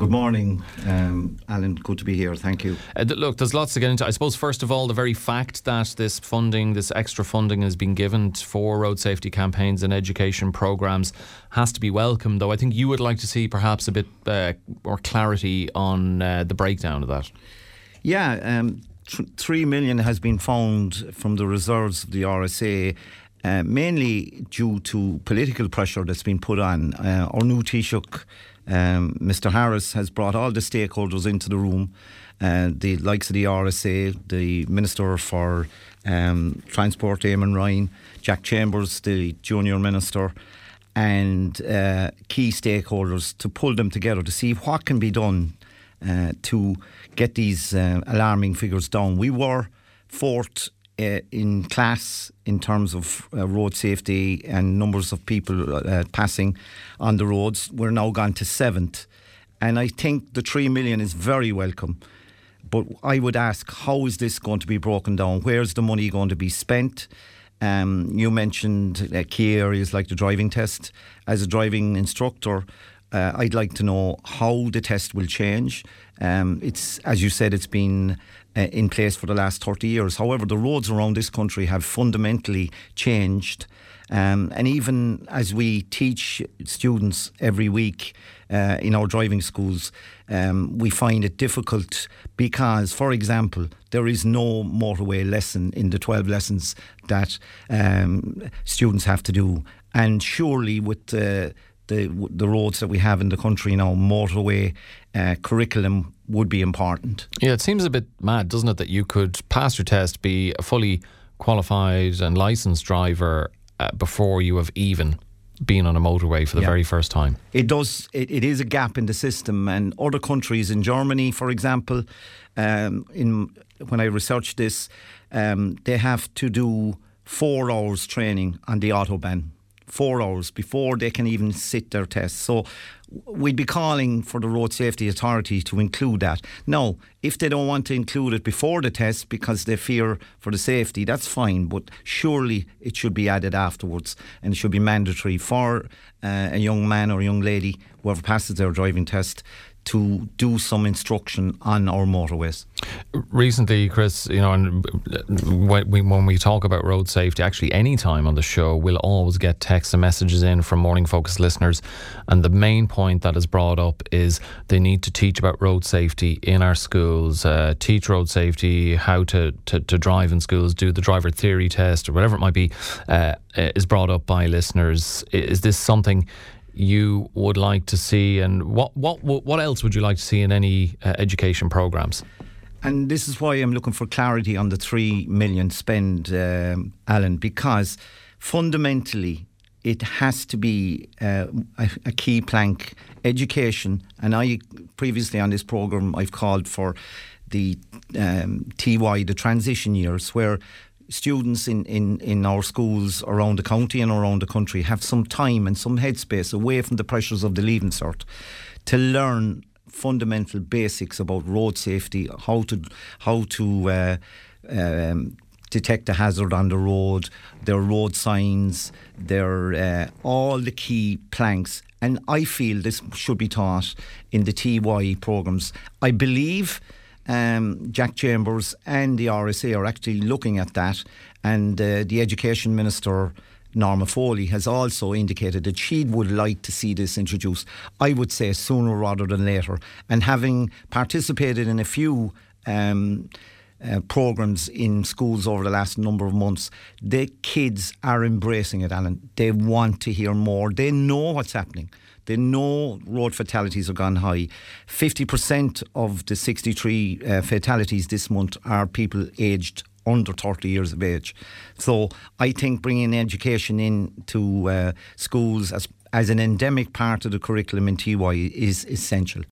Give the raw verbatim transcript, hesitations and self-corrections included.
Good morning, um, Alan. Good to be here. Thank you. Uh, look, there's lots to get into. I suppose, first of all, the very fact that this funding, this extra funding has been given for road safety campaigns and education programmes has to be welcomed, though I think you would like to see perhaps a bit uh, more clarity on uh, the breakdown of that. Yeah, um, th- three million has been found from the reserves of the R S A, uh, mainly due to political pressure that's been put on. Uh, our new Taoiseach, Um, Mister Harris, has brought all the stakeholders into the room, uh, the likes of the R S A, the Minister for um, Transport, Eamon Ryan, Jack Chambers, the Junior Minister, and uh, key stakeholders to pull them together to see what can be done uh, to get these uh, alarming figures down. We were fourth Uh, in class in terms of uh, road safety and numbers of people uh, passing on the roads. We're now gone to seventh, and I think the three million is very welcome. But I would ask, how is this going to be broken down? Where's the money going to be spent? Um, you mentioned uh, key areas like the driving test. As a driving instructor, uh, I'd like to know how the test will change. Um, it's, as you said, it's been uh, in place for the last thirty years. However, the roads around this country have fundamentally changed. Um, and even as we teach students every week uh, in our driving schools, um, we find it difficult because, for example, there is no motorway lesson in the twelve lessons that um, students have to do. And surely with uh, the the roads that we have in the country now, motorway uh, curriculum would be important. Yeah, it seems a bit mad, doesn't it, that you could pass your test, be a fully qualified and licensed driver uh, before you have even been on a motorway for the yeah. very first time. It does. It, it is a gap in the system, and other countries, in Germany, for example, um, in when I researched this, um, they have to do four hours training on the autobahn. Four hours before they can even sit their test. So we'd be calling for the Road Safety Authority to include that. Now, if they don't want to include it before the test because they fear for the safety, that's fine, but surely it should be added afterwards, and it should be mandatory for uh, a young man or a young lady, whoever passes their driving test, to do some instruction on our motorways. Recently, Chris, you know, and when we, when we talk about road safety, actually any time on the show, we'll always get texts and messages in from Morning Focus listeners, and the main point that is brought up is they need to teach about road safety in our schools, uh, teach road safety, how to, to, to drive in schools, do the driver theory test or whatever it might be, uh, is brought up by listeners. Is this something you would like to see, and what what what else would you like to see in any uh, education programmes? And this is why I'm looking for clarity on the three million spend, um, Alan, because fundamentally it has to be uh, a, a key plank. Education, and I previously on this programme I've called for the um, T Y, the transition years, where students in, in, in our schools around the county and around the country have some time and some headspace away from the pressures of the Leaving Cert to learn fundamental basics about road safety, how to how to uh, um, detect a hazard on the road, their road signs, their uh, all the key planks. And I feel this should be taught in the T Y programmes. I believe Um, Jack Chambers and the R S A are actually looking at that, and uh, the Education Minister, Norma Foley, has also indicated that she would like to see this introduced, I would say sooner rather than later. And having participated in a few um, uh, programmes in schools over the last number of months, the kids are embracing it, Alan. They want to hear more. They know what's happening. They know road fatalities have gone high. fifty percent of the sixty-three uh, fatalities this month are people aged under thirty years of age. So I think bringing education into uh, schools as as an endemic part of the curriculum in T Y is essential.